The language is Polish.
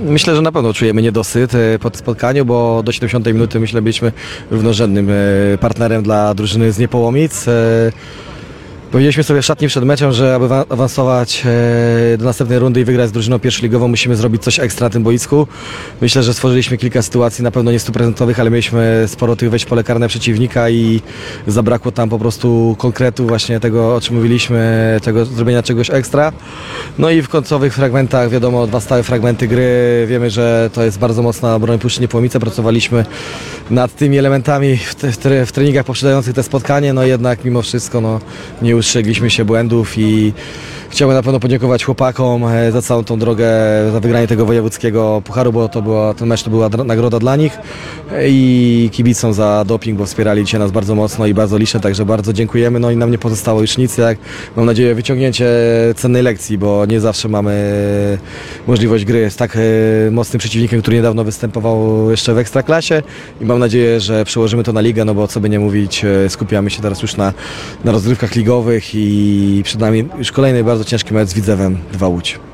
Myślę, że na pewno czujemy niedosyt po tym spotkaniu, bo do 70 minuty myślę byliśmy równorzędnym partnerem dla drużyny z Niepołomic. Powiedzieliśmy sobie w szatni przed meczem, że aby awansować do następnej rundy i wygrać z drużyną pierwszoligową, musimy zrobić coś ekstra na tym boisku. Myślę, że stworzyliśmy kilka sytuacji, na pewno nie 100%, ale mieliśmy sporo tych wejść w pole karne przeciwnika i zabrakło tam po prostu konkretu właśnie tego, o czym mówiliśmy, tego zrobienia czegoś ekstra. No i w końcowych fragmentach, wiadomo, 2 stałe fragmenty gry. Wiemy, że to jest bardzo mocna broń Puszczy Niepołomice. Pracowaliśmy nad tymi elementami w treningach poprzedzających te spotkanie, no jednak mimo wszystko nie ustrzegliśmy się błędów i chciałbym na pewno podziękować chłopakom za całą tą drogę, za wygranie tego wojewódzkiego pucharu, bo ten mecz to była nagroda dla nich, i kibicom za doping, bo wspierali dzisiaj nas bardzo mocno i bardzo licznie, także bardzo dziękujemy. No i nam nie pozostało już nic, jak mam nadzieję wyciągnięcie cennej lekcji, bo nie zawsze mamy możliwość gry z tak mocnym przeciwnikiem, który niedawno występował jeszcze w Ekstraklasie, i mam nadzieję, że przełożymy to na ligę, no bo co by nie mówić, skupiamy się teraz już na rozgrywkach ligowych i przed nami już kolejny bardzo ciężki mecz z Widzewem 2 Łódź.